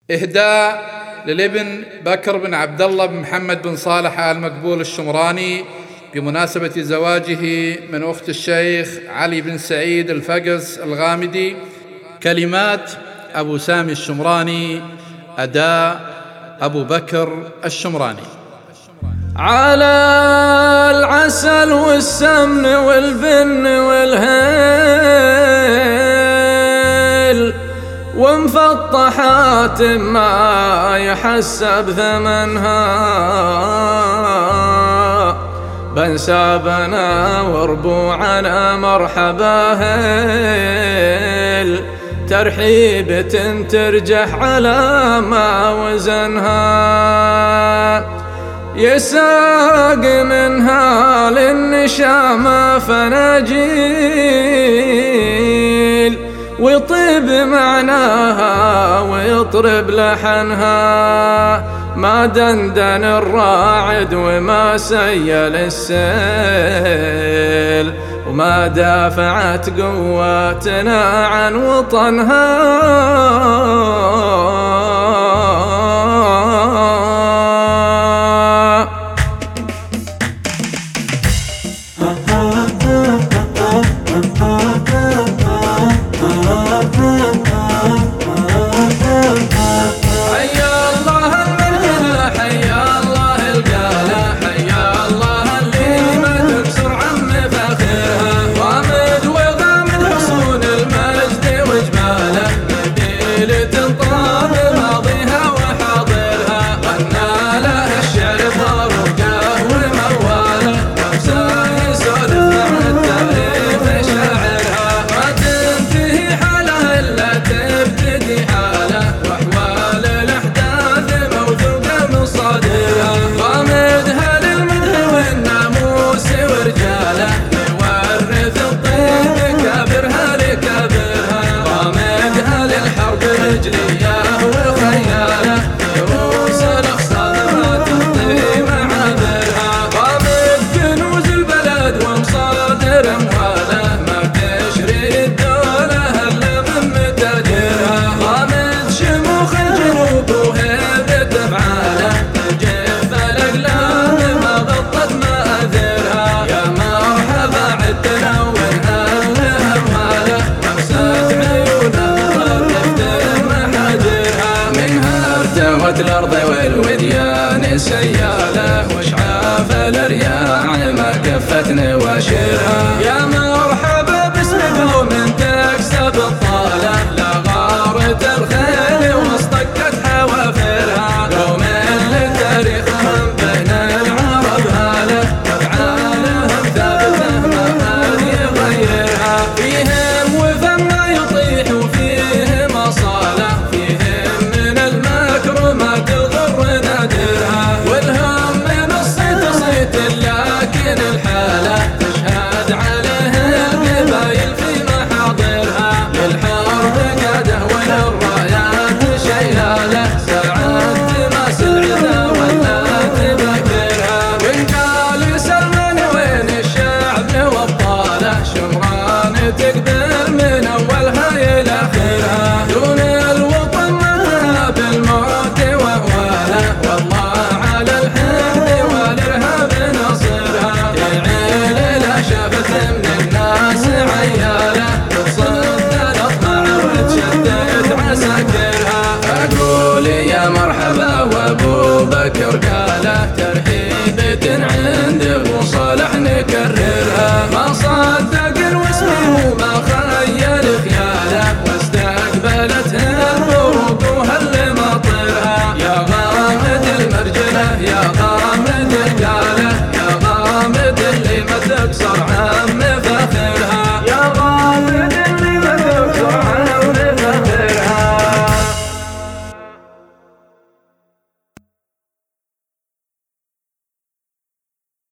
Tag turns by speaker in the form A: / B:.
A: إهداء للابن بكر بن عبد الله بن محمد بن صالح آل مقبول الشمراني بمناسبة زواجه من أخت الشيخ علي بن سعيد الفقس الغامدي. كلمات أبو سامي الشمراني، أداء أبو بكر الشمراني.
B: على العسل والسمن والبن والهيل ومفطحات ما يحسب ثمنها، بنسابنا وربوعنا مرحبا هيل، ترحيبة ترجح على ما وزنها، يساق منها للنشامة فناجيل، ويطيب معناها ويطرب لحنها، ما دندن الراعد وما سيل السيل، وما دافعت قواتنا عن وطنها.
C: الأرض والوديان سيالة، وشعاف الرياح ما كفت نواشرها، يا مرحبا باسم قوم تكسب الطالة، لا غارت الخيل واصطكت حوافرها، قوم لتاريخهم بين العرب هالة، وافعالهم ثابتة ما حد يغيرها، فيهم وفم ما يطيح وفيهم أصالة، فيهم من المكر ما تضر نادرها، والهم من الصيت صيت لكن الحالة تشهد عليه القبايل في محاضرها، للحرب قاده وللرايات شياله، ساعات تماس العدا ولا تذكرها، وإن قال سلمان وين الشعب وابطاله، شمران تقبل من أولها إلى آخرها، دون الوطن مذهب بالموت وأهواله، والله على الحقد والإرهاب نصرها، يعيل لا شافت من الناس عياله، وتصد الأطمع وتشدد عساكرها، أقول يا مرحبا وأبو بكر قاله، ترحيبة عند أبو صالح نكررها.